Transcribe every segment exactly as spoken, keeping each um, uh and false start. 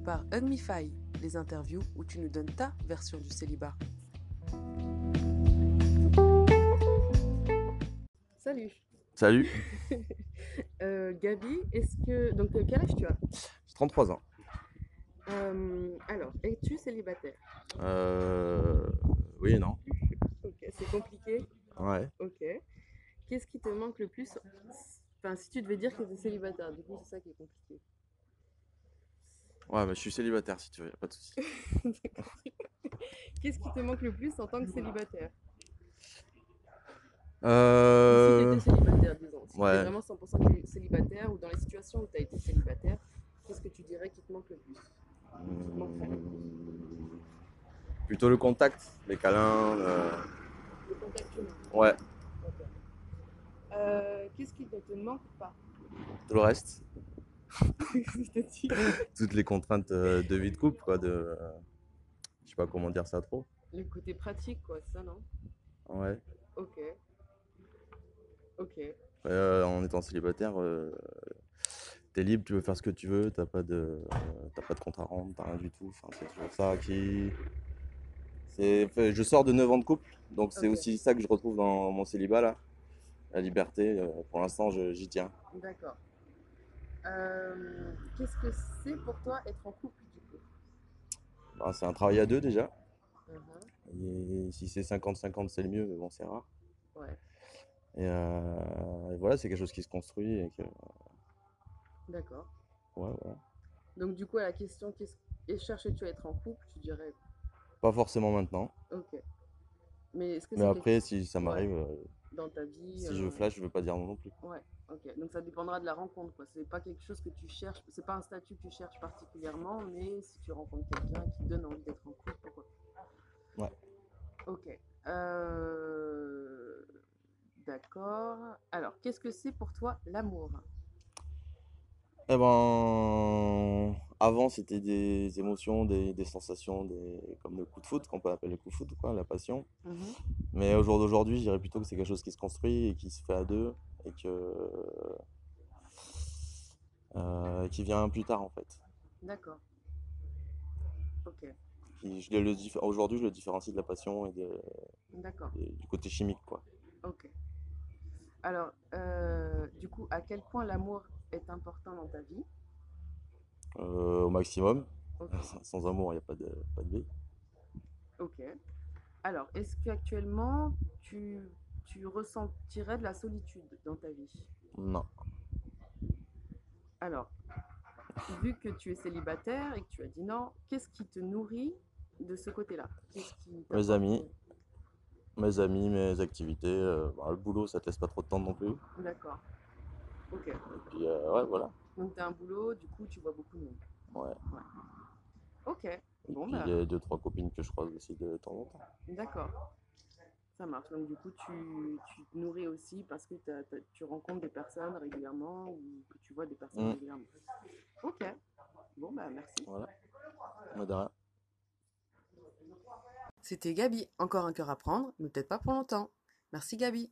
par Hugmify, les interviews où tu nous donnes ta version du célibat. Salut. Salut. euh, Gabi, est-ce que... Donc, euh, quel âge tu as? J'ai trente-trois ans. Euh, alors, es-tu célibataire? Euh... Oui et non. Ok, c'est compliqué. Ouais. Ok. Qu'est-ce qui te manque le plus? Enfin, si tu devais dire que tu es célibataire, du coup, c'est ça qui est compliqué. Ouais, bah, je suis célibataire si tu veux, y a pas de souci. Qu'est-ce qui te manque le plus en tant que célibataire? Ou si tu Euh... étais célibataire, disons. Si tu étais Ouais. vraiment cent pour cent célibataire ou dans les situations où tu as été célibataire, qu'est-ce que tu dirais qui te manque le plus? Qui te manquerait le plus? Hmm, Plutôt le contact, les câlins. euh, Le contact humain. Ouais, Ok. Euh, qu'est-ce qui ne te manque pas? tout le reste. C'est-à-dire Toutes les contraintes euh, de vie de couple, quoi. De... euh, Je sais pas comment dire ça trop. le côté pratique, quoi, ça, non? Ouais. Ok. Ok. Euh, en étant célibataire, euh, t'es libre, tu veux faire ce que tu veux, t'as pas de, euh, t'as pas de compte à rendre, t'as rien du tout. Enfin, c'est toujours ça qui. C'est... enfin, je sors de neuf ans de couple, donc c'est Ok. aussi ça que je retrouve dans mon célibat là. La liberté, euh, pour l'instant, je- j'y tiens. D'accord. Euh, qu'est-ce que c'est pour toi être en couple, du coup? Ben, c'est un travail à deux déjà. Mhm. Et si c'est cinquante cinquante, c'est le mieux, mais bon, c'est rare. Ouais. Et, euh, et voilà, c'est quelque chose qui se construit. Et que, D'accord. ouais, voilà. Donc, du coup, à la question, qu'est-ce... et cherches-tu à être en couple, tu dirais, Pas forcément maintenant, ok. Mais est-ce que mais c'est quelque après, chose, si ça ouais, m'arrive, euh, dans ta vie, si je euh, flash, je veux pas dire non non plus. ouais, ok. Donc ça dépendra de la rencontre, quoi. C'est pas quelque chose que tu cherches, c'est pas un statut que tu cherches particulièrement, mais si tu rencontres quelqu'un qui te donne envie d'être en couple, pourquoi pas. Ouais. Ok. Euh, D'accord. Alors, qu'est-ce que c'est pour toi l'amour? Eh ben, avant, c'était des émotions, des, des sensations, des, comme le coup de foot, qu'on peut appeler le coup de foot, quoi, la passion. Mhm. Mais au jour d'aujourd'hui, je dirais plutôt que c'est quelque chose qui se construit et qui se fait à deux et que euh, qui vient plus tard en fait. D'accord. Ok. Qui- je le diffé- Aujourd'hui, je le différencie de la passion et de- D'accord. de- du côté chimique, quoi. Ok. Alors, euh, du coup, à quel point l'amour est important dans ta vie? Euh, au maximum. Ok. Sans amour, il n'y a pas de, pas de vie. Ok. Alors, est-ce qu'actuellement, tu, tu ressentirais de la solitude dans ta vie? Non. Alors, vu que tu es célibataire et que tu as dit non, qu'est-ce qui te nourrit de ce côté-là? Qu'est-ce qui Mes t'apporte? amis, mes amis, mes activités, euh, bah, le boulot, ça te laisse pas trop de temps non plus. D'accord. Ok. Et puis, euh, ouais, voilà. Donc, tu as un boulot, du coup, tu vois beaucoup de monde. Ouais. Ouais. Ok. Et Bon, puis, bah, les deux, trois copines que je croise aussi de temps en temps. d'accord. Ça marche. Donc, du coup, tu, tu te nourris aussi parce que t'as- t'as- tu rencontres des personnes régulièrement ou que tu vois des personnes Mm. régulièrement. Ok. Bon, bah, merci. Voilà. Madara. C'était Gabi. Encore un cœur à prendre, mais peut-être pas pour longtemps. Merci, Gabi.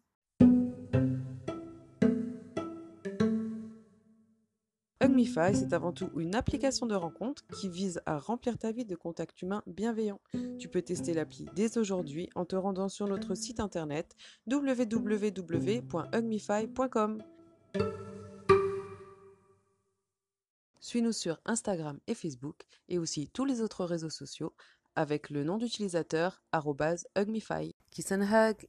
Hugmify, c'est avant tout une application de rencontre qui vise à remplir ta vie de contacts humains bienveillants. Tu peux tester l'appli dès aujourd'hui en te rendant sur notre site internet w w w point hugmify point com. Suis-nous sur Instagram et Facebook et aussi tous les autres réseaux sociaux avec le nom d'utilisateur arobase hugmify. Kiss and hug!